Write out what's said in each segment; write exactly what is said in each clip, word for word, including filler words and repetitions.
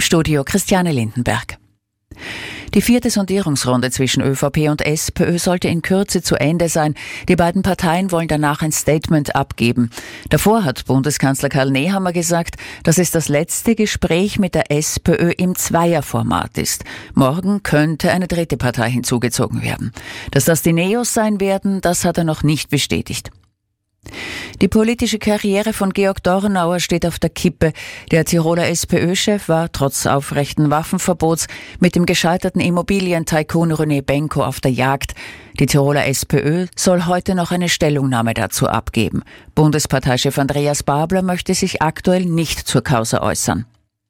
Studio Christiane Lindenberg. Die vierte Sondierungsrunde zwischen ÖVP und SPÖ sollte in Kürze zu Ende sein. Die beiden Parteien wollen danach ein Statement abgeben. Davor hat Bundeskanzler Karl Nehammer gesagt, dass es das letzte Gespräch mit der SPÖ im Zweierformat ist. Morgen könnte eine dritte Partei hinzugezogen werden. Dass das die Neos sein werden, das hat er noch nicht bestätigt. Die politische Karriere von Georg Dornauer steht auf der Kippe. Der Tiroler SPÖ-Chef war trotz aufrechten Waffenverbots mit dem gescheiterten Immobilientycoon René Benko auf der Jagd. Die Tiroler SPÖ soll heute noch eine Stellungnahme dazu abgeben. Bundesparteichef Andreas Babler möchte sich aktuell nicht zur Causa äußern.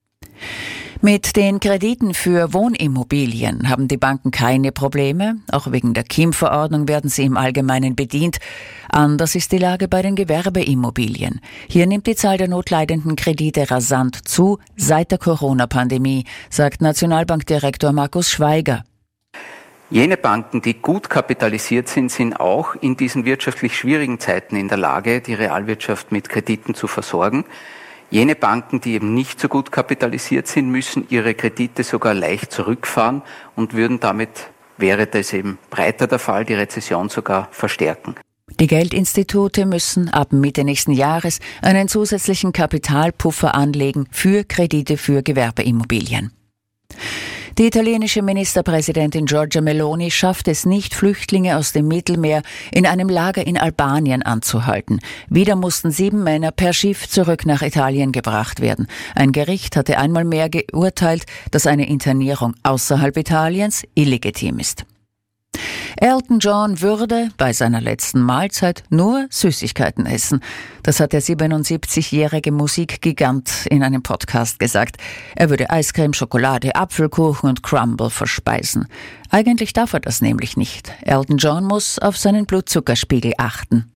Mit den Krediten für Wohnimmobilien haben die Banken keine Probleme. Auch wegen der K I M-Verordnung werden sie im Allgemeinen bedient. Anders ist die Lage bei den Gewerbeimmobilien. Hier nimmt die Zahl der notleidenden Kredite rasant zu seit der Corona-Pandemie, sagt Nationalbankdirektor Markus Schweiger. Jene Banken, die gut kapitalisiert sind, sind auch in diesen wirtschaftlich schwierigen Zeiten in der Lage, die Realwirtschaft mit Krediten zu versorgen. Jene Banken, die eben nicht so gut kapitalisiert sind, müssen ihre Kredite sogar leicht zurückfahren und würden damit, wäre das eben breiter der Fall, die Rezession sogar verstärken. Die Geldinstitute müssen ab Mitte nächsten Jahres einen zusätzlichen Kapitalpuffer anlegen für Kredite für Gewerbeimmobilien. Die italienische Ministerpräsidentin Giorgia Meloni schafft es nicht, Flüchtlinge aus dem Mittelmeer in einem Lager in Albanien anzuhalten. Wieder mussten sieben Männer per Schiff zurück nach Italien gebracht werden. Ein Gericht hatte einmal mehr geurteilt, dass eine Internierung außerhalb Italiens illegitim ist. Elton John würde bei seiner letzten Mahlzeit nur Süßigkeiten essen. Das hat der siebenundsiebzigjährige Musikgigant in einem Podcast gesagt. Er würde Eiscreme, Schokolade, Apfelkuchen und Crumble verspeisen. Eigentlich darf er das nämlich nicht. Elton John muss auf seinen Blutzuckerspiegel achten.